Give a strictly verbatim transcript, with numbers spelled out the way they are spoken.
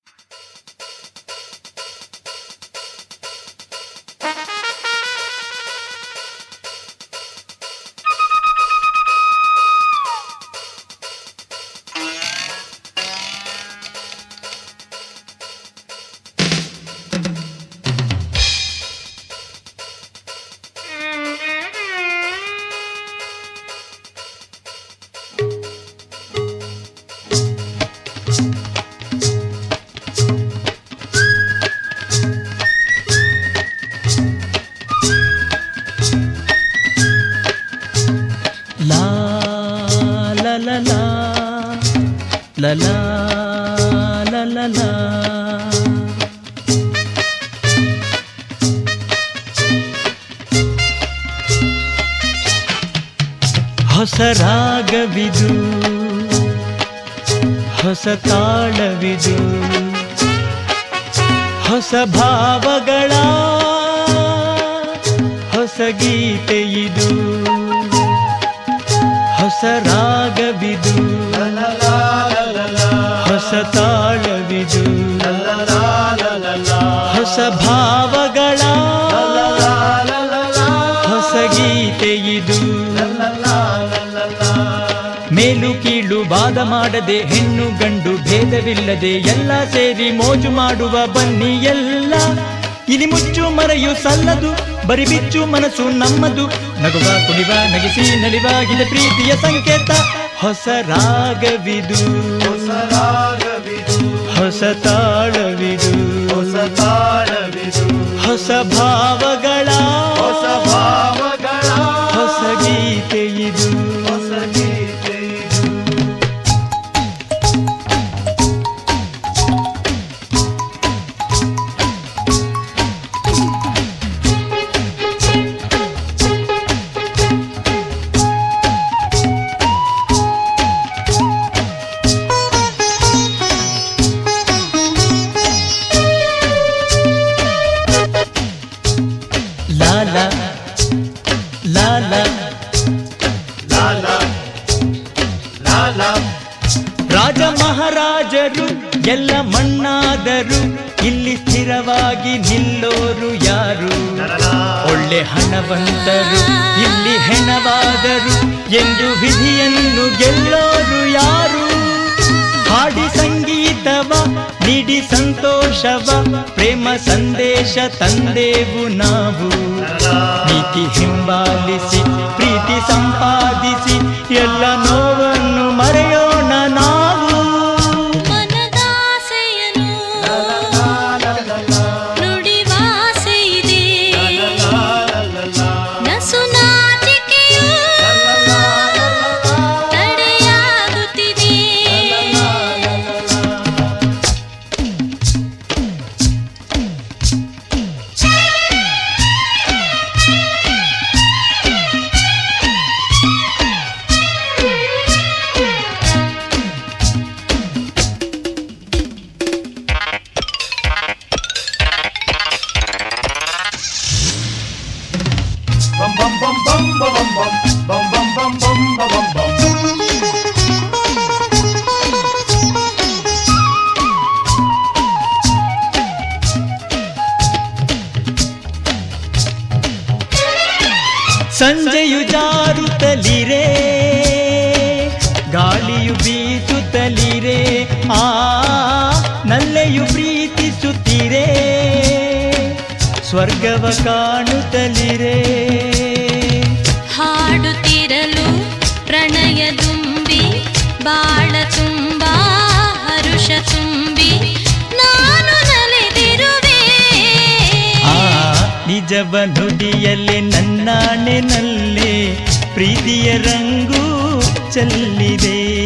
La la la la la ಹೊಸ ರಾಗವಿದು ಹೊಸ ತಾಳವಿದು ಹೊಸ ಭಾವಗಳ ಹೊಸ ಗೀತೆಯಿದು ಹೊಸ ರಾಗವಿದು ಹೊಸ ತಾಳವಿದು ಹೊಸ ಭಾವಗಳ ಹೊಸ ಗೀತೆಯಿದು ಮೇಲು ಕೀಳು ವಾದ ಮಾಡದೆ ಹೆಣ್ಣು ಗಂಡು ಭೇದವಿಲ್ಲದೆ ಎಲ್ಲ ಸೇರಿ ಮೋಜು ಮಾಡುವ ಬನ್ನಿ ಎಲ್ಲ ಇಲಿ ಮುಚ್ಚು ಮರೆಯು ಸಲ್ಲದು ಬರಿ ಬಿಚ್ಚು ಮನಸ್ಸು ನಮ್ಮದು ನಗುವ ಕುಣಿವ ನಗಿಸಿ ನಲಿವ ಇದು ಪ್ರೀತಿಯ ಸಂಕೇತ ಹೊಸ ರಾಗವಿದು ಹೊಸ ರಾಗವಿದು ಹೊಸ ತಾಳವಿದು ಹೊಸ ತಾಳವಿದು ಹೊಸ ಭಾವಗಳ ಹೊಸ ಭಾವಗಳ ಹೊಸ ಗೀತೆಯಿದು ಹೊಸ ಗೀತೆಯಿದು ರಾಜ ಮಹಾರಾಜರು ಎಲ್ಲ ಮಣ್ಣಾದರು ಇಲ್ಲಿ ಸ್ಥಿರವಾಗಿ ನಿಲ್ಲೋರು ಯಾರು ಒಳ್ಳೆ ಹಣವಂತರು ಇಲ್ಲಿ ಹೆಣವಾದರು ಎಂದು ವಿಧಿಯನ್ನು ಗೆಲ್ಲೋರು ಯಾರು ಹಾಡಿ ಸಂಗೀತವ ನೀಡಿ ಸಂತೋಷವ ಪ್ರೇಮ ಸಂದೇಶ ತಂದೆವು ನಾವು ನೀತಿ ಹಿಂಬಾಲಿಸಿ ಪ್ರೀತಿ ಸಂಪಾದಿಸಿ ಎಲ್ಲ ನೋವನ್ನು ಮರೆಯೋಣ ನಾವು ಮನದಾಸೆಯನು ನುಡಿವಾಸೆಯಿದೆ ನಸು ನಾಚಿಕೆಯು ತಡೆಯಾಗುತ್ತಿದೆ bum bum bum bum bum bum bum bum bum bum bum bum ಸಂಜೆಯು ಜಾರುತ್ತಲಿರೆ ಗಾಳಿಯು ಬೀಸುತ್ತಲಿರೆ ಆ ನಲ್ಲೆಯು ಪ್ರೀತಿಸುತ್ತಿರೆ ಸ್ವರ್ಗವ ಕಾಣುತ್ತಲಿರೆ ಹಾಡುತ್ತಿರಲು ಪ್ರಣಯ ತುಂಬಿ ಬಾಳ ತುಂಬ ಹರುಷ ತುಂಬಿ ನಾನು ನಲಿದಿರುವೆ ಆ ನಿಜವ ನುಡಿಯಲ್ಲೇ ನನ್ನಾಣೆನಲ್ಲೇ ಪ್ರೀತಿಯ ರಂಗು ಚೆಲ್ಲಿದೆ